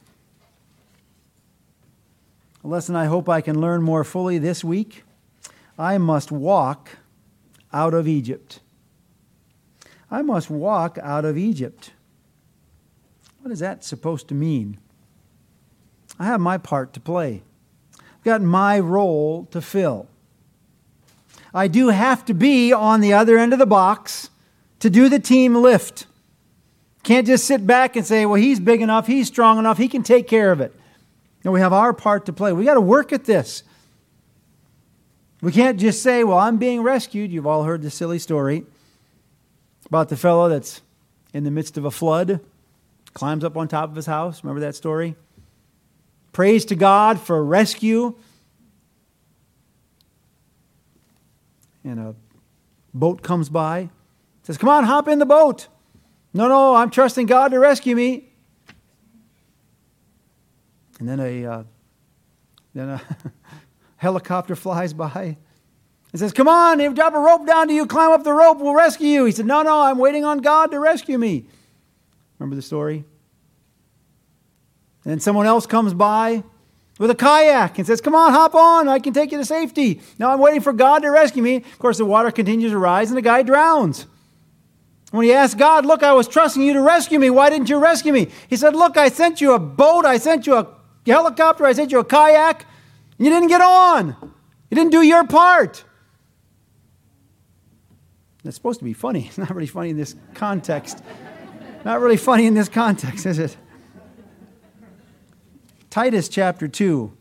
A lesson I hope I can learn more fully this week. I must walk out of Egypt. I must walk out of Egypt. What is that supposed to mean? I have my part to play. I've got my role to fill. I do have to be on the other end of the box to do the team lift. Can't just sit back and say, well, he's big enough, he's strong enough, he can take care of it. No, we have our part to play. We got to work at this. We can't just say, well, I'm being rescued. You've all heard the silly story about the fellow that's in the midst of a flood, climbs up on top of his house. Remember that story? Prays to God for rescue. And a boat comes by. Says, come on, hop in the boat. No, no, I'm trusting God to rescue me. And then a uh, then a helicopter flies by and says, come on, if drop a rope down to you, climb up the rope, we'll rescue you. He said, no, no, I'm waiting on God to rescue me. Remember the story? And then someone else comes by with a kayak and says, come on, hop on, I can take you to safety. Now I'm waiting for God to rescue me. Of course, the water continues to rise and the guy drowns. When he asked God, look, I was trusting you to rescue me. Why didn't you rescue me? He said, look, I sent you a boat, I sent you a helicopter, I sent you a kayak, and you didn't get on. You didn't do your part. That's supposed to be funny. It's not really funny in this context. Not really funny in this context, is it? Titus chapter two.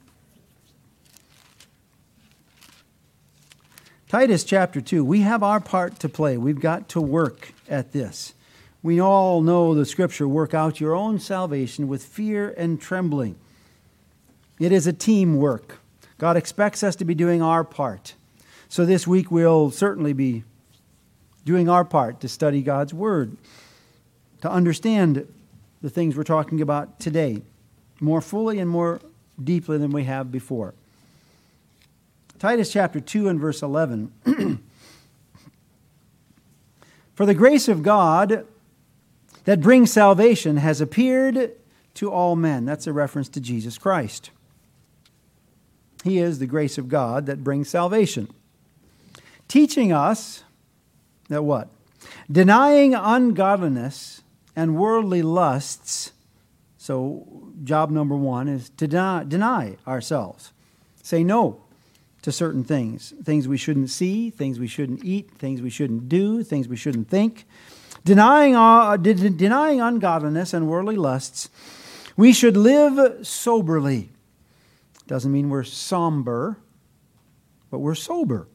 Titus chapter two. We have our part to play. We've got to work at this. We all know the scripture, work out your own salvation with fear and trembling. It is a teamwork. God expects us to be doing our part. So this week we'll certainly be doing our part to study God's Word, to understand the things we're talking about today more fully and more deeply than we have before. Titus chapter two and verse eleven. For the grace of God that brings salvation has appeared to all men. That's a reference to Jesus Christ. He is the grace of God that brings salvation. Teaching us that what? Denying ungodliness and worldly lusts. So job number one is to deny, deny ourselves. Say no to certain things. Things we shouldn't see, things we shouldn't eat, things we shouldn't do, things we shouldn't think. Denying, uh, de- denying ungodliness and worldly lusts, we should live soberly. Doesn't mean we're somber, but we're sober.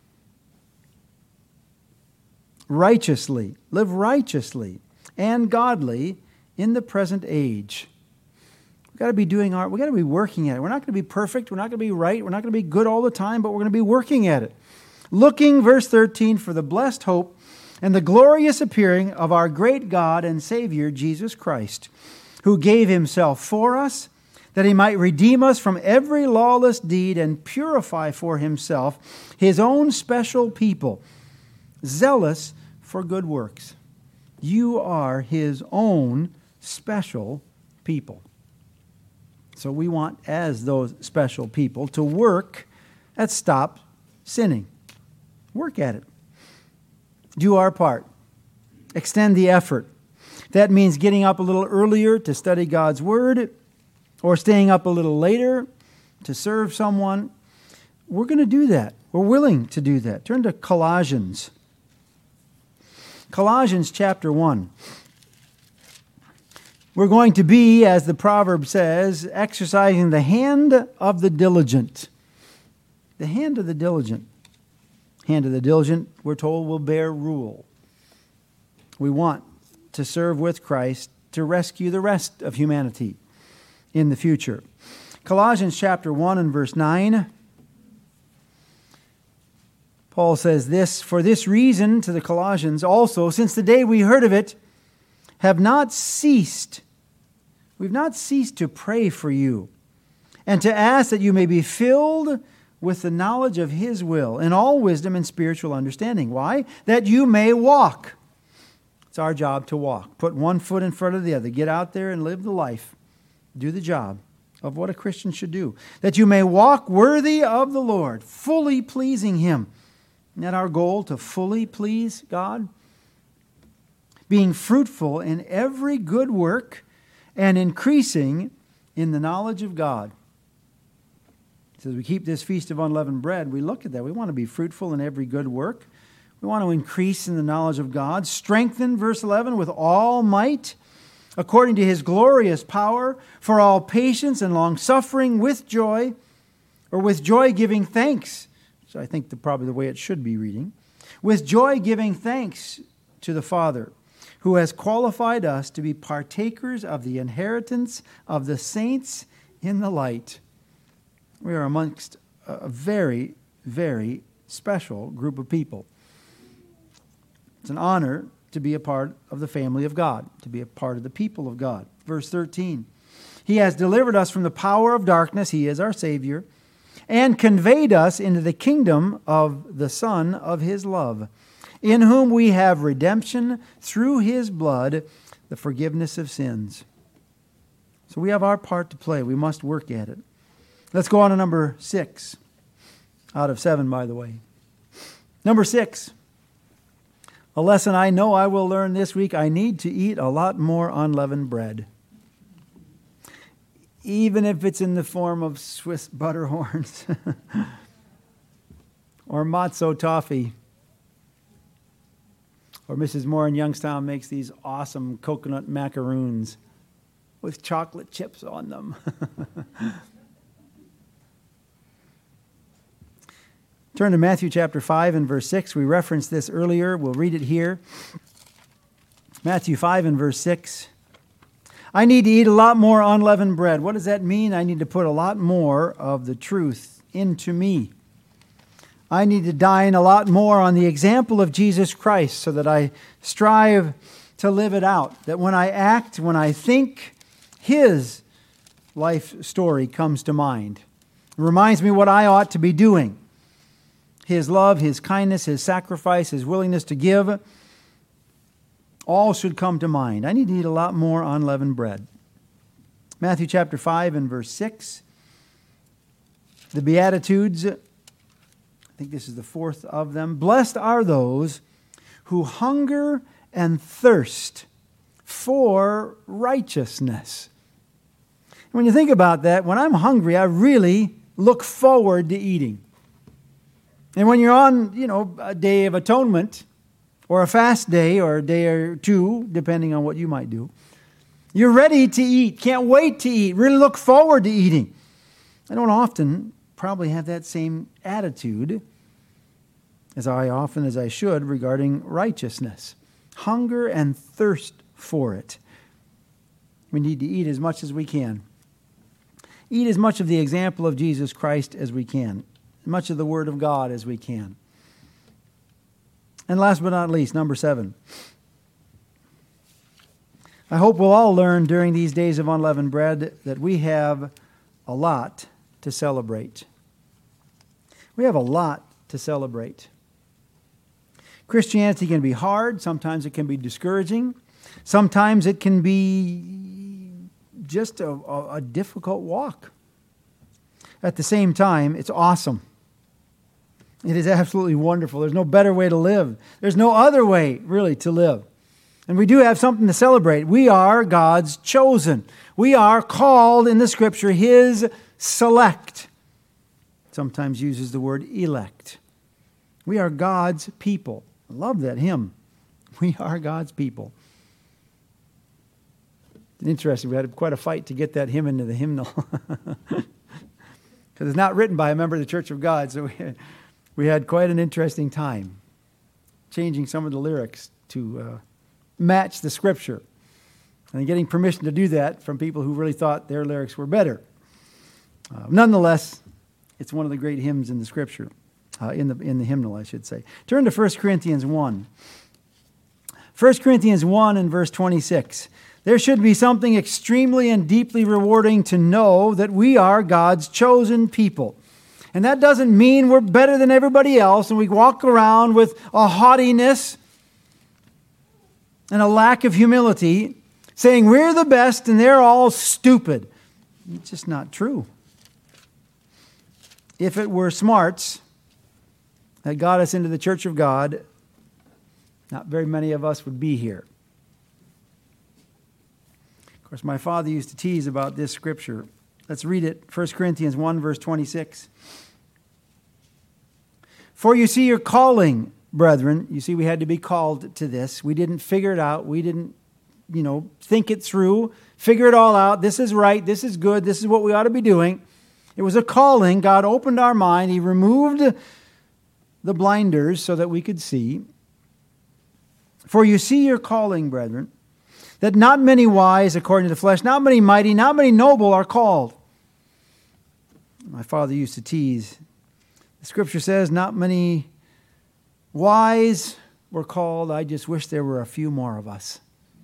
Righteously, live righteously and godly in the present age. We've got to be doing our, we've got to be working at it. We're not going to be perfect. We're not going to be right. We're not going to be good all the time, but we're going to be working at it. Looking, verse thirteen, for the blessed hope and the glorious appearing of our great God and Savior, Jesus Christ, who gave himself for us, that he might redeem us from every lawless deed and purify for himself his own special people, zealous for good works. You are his own special people. So we want, as those special people, to work at stop sinning. Work at it. Do our part. Extend the effort. That means getting up a little earlier to study God's Word, or staying up a little later to serve someone. We're going to do that. We're willing to do that. Turn to Colossians. Colossians chapter one. We're going to be, as the proverb says, exercising the hand of the diligent. The hand of the diligent. Hand of the diligent, we're told, will bear rule. We want to serve with Christ to rescue the rest of humanity in the future. Colossians chapter one and verse nine. Paul says this, for this reason to the Colossians also, since the day we heard of it, have not ceased, we've not ceased to pray for you and to ask that you may be filled with the knowledge of his will in all wisdom and spiritual understanding. Why? That you may walk. It's our job to walk. Put one foot in front of the other. Get out there and live the life. Do the job of what a Christian should do. That you may walk worthy of the Lord, fully pleasing him. Isn't that our goal, to fully please God? Being fruitful in every good work and increasing in the knowledge of God. So as we keep this Feast of Unleavened Bread, we look at that. We want to be fruitful in every good work. We want to increase in the knowledge of God. Strengthen, verse eleven, with all might, according to his glorious power, for all patience and long-suffering with joy, or with joy giving thanks. So I think the, probably the way it should be reading. With joy giving thanks to the Father, who has qualified us to be partakers of the inheritance of the saints in the light. We are amongst a very, very special group of people. It's an honor to be a part of the family of God, to be a part of the people of God. Verse thirteen, he has delivered us from the power of darkness, he is our Savior, and conveyed us into the kingdom of the Son of his love, in whom we have redemption through his blood, the forgiveness of sins. So we have our part to play. We must work at it. Let's go on to number six, out of seven, by the way. Number six. A lesson I know I will learn this week. I need to eat a lot more unleavened bread. Even if it's in the form of Swiss butter horns or matzo toffee. Or Missus Moore in Youngstown makes these awesome coconut macaroons with chocolate chips on them. Turn to Matthew chapter five and verse six. We referenced this earlier. We'll read it here. Matthew five and verse six. I need to eat a lot more unleavened bread. What does that mean? I need to put a lot more of the truth into me. I need to dine a lot more on the example of Jesus Christ so that I strive to live it out. That when I act, when I think, his life story comes to mind. It reminds me what I ought to be doing. His love, his kindness, his sacrifice, his willingness to give, all should come to mind. I need to eat a lot more unleavened bread. Matthew chapter five and verse six. The Beatitudes, I think this is the fourth of them. Blessed are those who hunger and thirst for righteousness. When you think about that, when I'm hungry, I really look forward to eating. And when you're on, you know, a day of atonement, or a fast day, or a day or two, depending on what you might do, you're ready to eat, can't wait to eat, really look forward to eating. I don't often probably have that same attitude as I often as I should regarding righteousness. Hunger and thirst for it. We need to eat as much as we can. Eat as much of the example of Jesus Christ as we can. As much of the Word of God as we can. And last but not least, number seven. I hope we'll all learn during these days of unleavened bread that we have a lot to celebrate. We have a lot to celebrate. Christianity can be hard. Sometimes it can be discouraging. Sometimes it can be just a, a, a difficult walk. At the same time, it's awesome. It is absolutely wonderful. There's no better way to live. There's no other way, really, to live. And we do have something to celebrate. We are God's chosen. We are called in the Scripture His select. Sometimes uses the word elect. We are God's people. I love that hymn. We are God's people. It's interesting. We had quite a fight to get that hymn into the hymnal. Because it's not written by a member of the Church of God. So we had, we had quite an interesting time changing some of the lyrics to uh, match the Scripture. And getting permission to do that from people who really thought their lyrics were better. Uh, nonetheless, it's one of the great hymns in the Scripture. Uh, in the in the hymnal, I should say. Turn to First Corinthians one. First Corinthians one and verse twenty-six. There should be something extremely and deeply rewarding to know that we are God's chosen people. And that doesn't mean we're better than everybody else and we walk around with a haughtiness and a lack of humility, saying we're the best and they're all stupid. It's just not true. If it were smarts that got us into the Church of God, not very many of us would be here. Of course, my father used to tease about this scripture. Let's read it. First Corinthians one, verse twenty-six. For you see your calling, brethren. You see, we had to be called to this. We didn't figure it out. We didn't, you know, think it through, figure it all out. This is right. This is good. This is what we ought to be doing. It was a calling. God opened our mind. He removed the blinders so that we could see. For you see your calling, brethren, that not many wise according to the flesh, not many mighty, not many noble are called. My father used to tease. The Scripture says not many wise were called. I just wish there were a few more of us.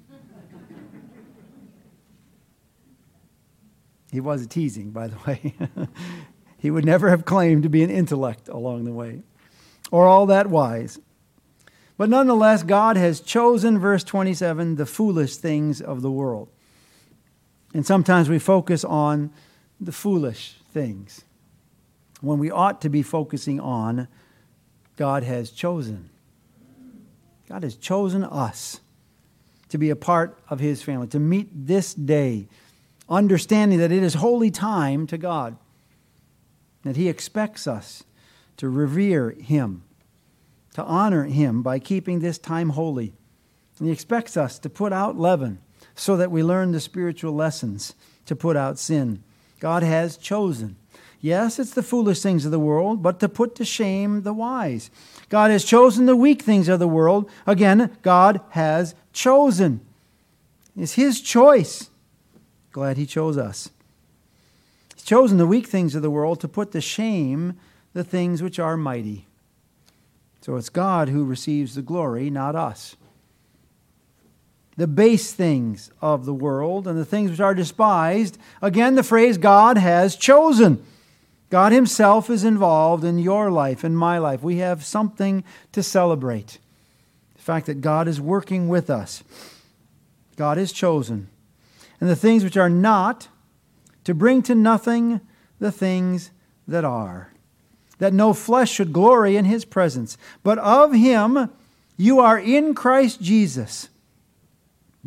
He was teasing, by the way. He would never have claimed to be an intellect along the way, or all that wise. But nonetheless, God has chosen, verse twenty-seven, the foolish things of the world. And sometimes we focus on the foolish things when we ought to be focusing on God has chosen. God has chosen us to be a part of His family, to meet this day, understanding that it is holy time to God, that He expects us to revere Him, to honor Him by keeping this time holy. And He expects us to put out leaven so that we learn the spiritual lessons to put out sin. God has chosen. Yes, it's the foolish things of the world, but to put to shame the wise. God has chosen the weak things of the world. Again, God has chosen. It's His choice. Glad He chose us. He's chosen the weak things of the world to put to shame the things which are mighty. So it's God who receives the glory, not us. The base things of the world and the things which are despised, again the phrase God has chosen. God Himself is involved in your life and my life. We have something to celebrate. The fact that God is working with us. God has chosen. And the things which are not, to bring to nothing the things that are. That no flesh should glory in His presence. But of Him you are in Christ Jesus.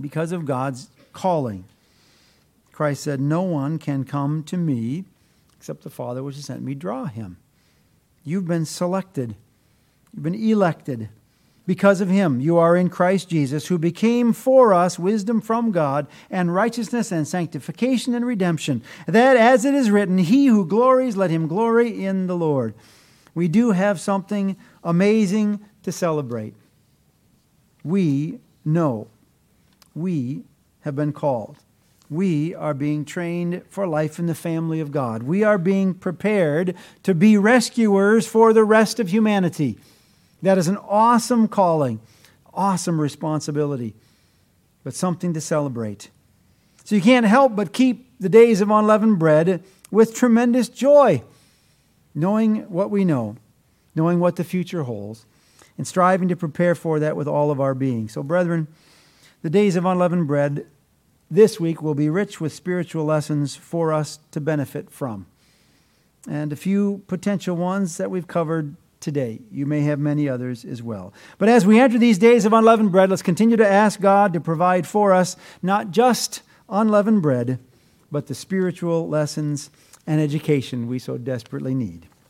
because of God's calling. Christ said, "No one can come to me except the Father which has sent me draw him." You've been selected. You've been elected. Because of him, you are in Christ Jesus, who became for us wisdom from God and righteousness and sanctification and redemption. That, as it is written, he who glories, let him glory in the Lord. We do have something amazing to celebrate. We know. We have been called. We are being trained for life in the family of God. We are being prepared to be rescuers for the rest of humanity. That is an awesome calling, awesome responsibility, but something to celebrate. So you can't help but keep the days of unleavened bread with tremendous joy, knowing what we know, knowing what the future holds, and striving to prepare for that with all of our being. So, brethren, the days of unleavened bread this week will be rich with spiritual lessons for us to benefit from. And a few potential ones that we've covered today. You may have many others as well. But as we enter these days of unleavened bread, let's continue to ask God to provide for us not just unleavened bread, but the spiritual lessons and education we so desperately need.